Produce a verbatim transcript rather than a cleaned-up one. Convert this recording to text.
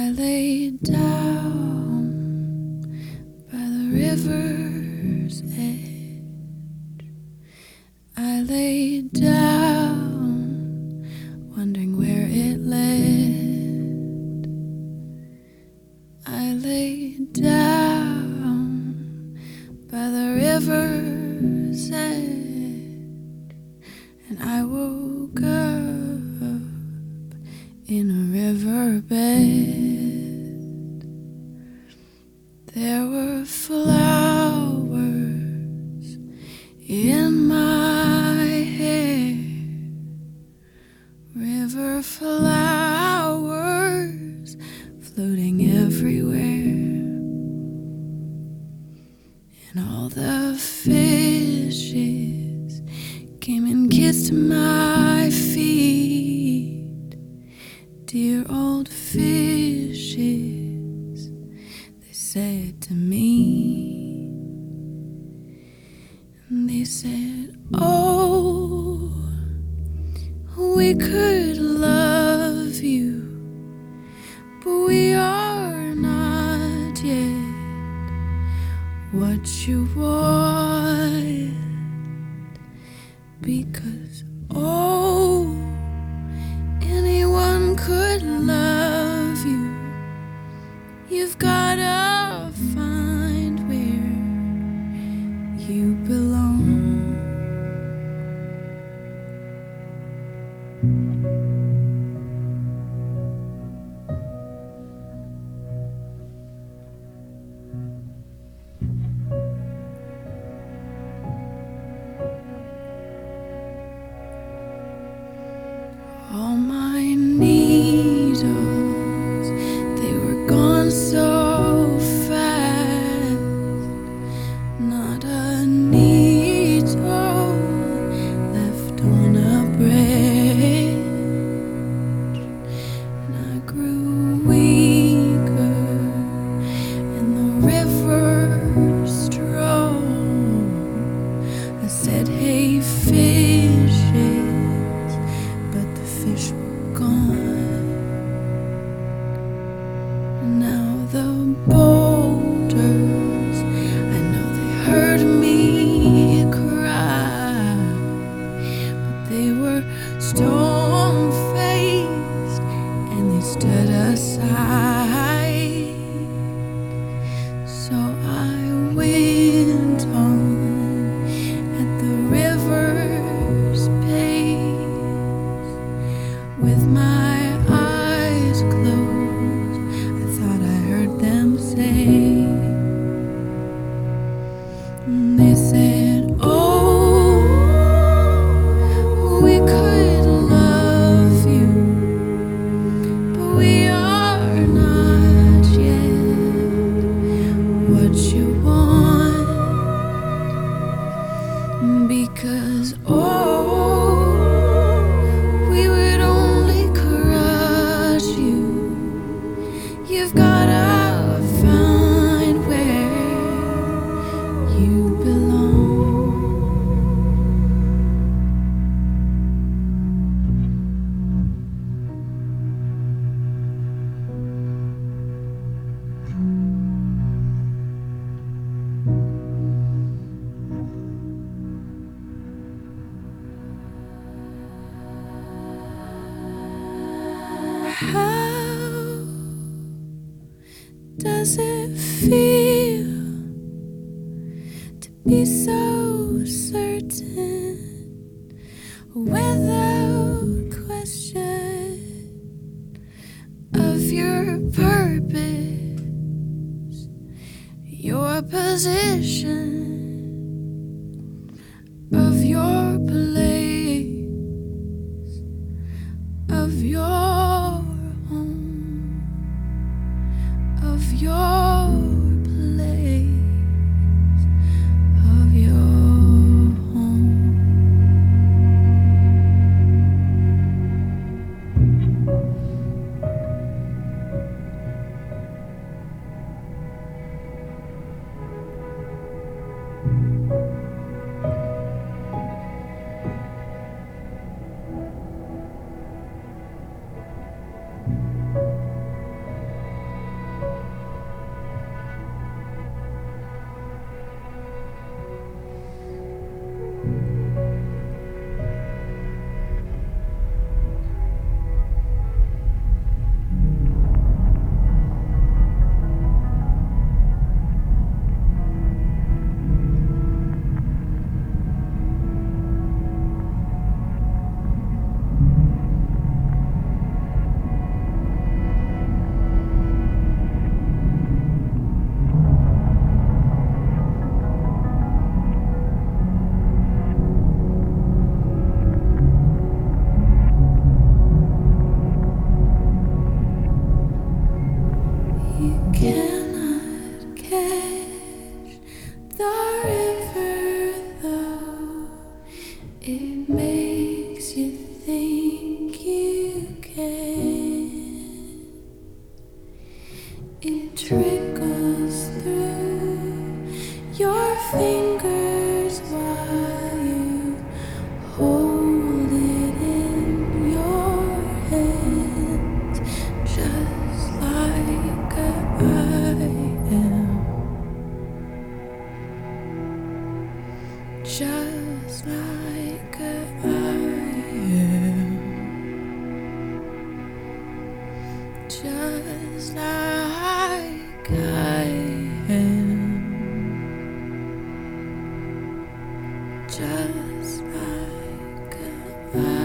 I lay down by the river's edge. I lay down, wondering where it led. I lay down by the river's edge, and I woke up in a riverbed. There were flowers in my hair, river flowers floating everywhere, and all the fishes came and kissed my feet. Dear old fishes, they said to me, and they said, oh, we could love you, but we are not yet what you want, because oh, anyone could love you. You've gotta find where you belong. All my needles, they were gone so fast. Not a needle left on a branch, and I grew weaker and the river strong. I said, hey fishes, but the fish were gone. Now the boulders, I know they heard me cry, but they were stone-faced and they stood aside. So I went on at the river's pace, with my eyes closed. I thought I heard them say, and they said, oh, we could love you, but we are not yet what you want, because oh, we would only crush you. You've gotta find where you belong. How does it feel to be so certain, without question, of your purpose, your position, of your place, of your home, of your place, of your home. think you can. It trickles through your fingers while you hold it in your hands, just like I am, just like I am, just like I am, just like I am.